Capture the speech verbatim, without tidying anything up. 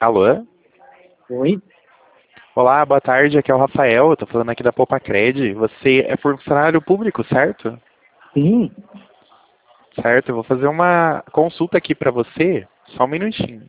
Alô? Oi? Olá, boa tarde, aqui é o Rafael, eu tô falando aqui da Poupa Cred. Você é funcionário público, certo? Sim. Certo, eu vou fazer uma consulta aqui pra você, só um minutinho.